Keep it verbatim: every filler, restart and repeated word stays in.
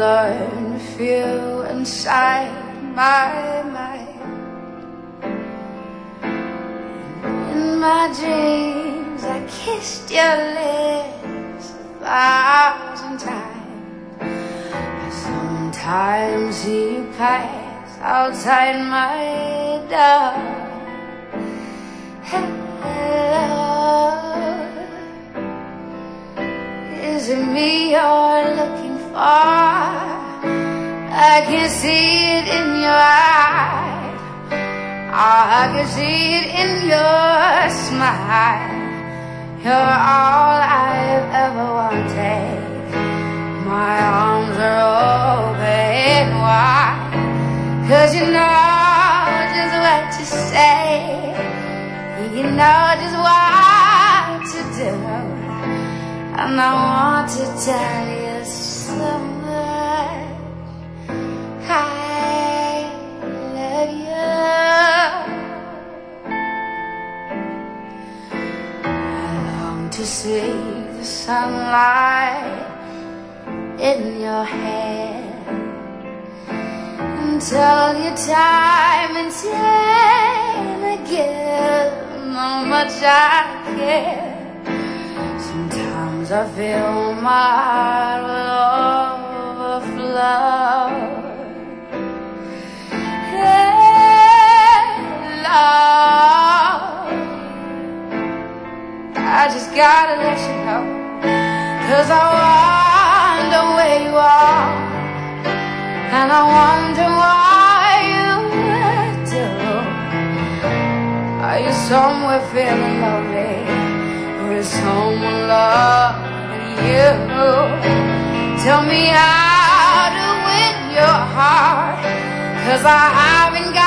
learn to feel inside my mind. In my dreams I kissed your lips a thousand times. I sometimes see you pass outside my door. Hello, is it me you're looking for? I can see it in your eyes. I can see it in your smile. You're all I've ever wanted. My arms are open wide, 'cause you know just what to say. You know just what to do. And I want to tell you so much. I love you. I long to see the sunlight in your hair, and tell you time and time again how much I care. Sometimes I feel my heart will overflow. I just gotta let you know, 'cause I wonder where you are, and I wonder why you do. Are you somewhere feeling lonely, or is someone loving you? Tell me how to win your heart, 'cause I haven't got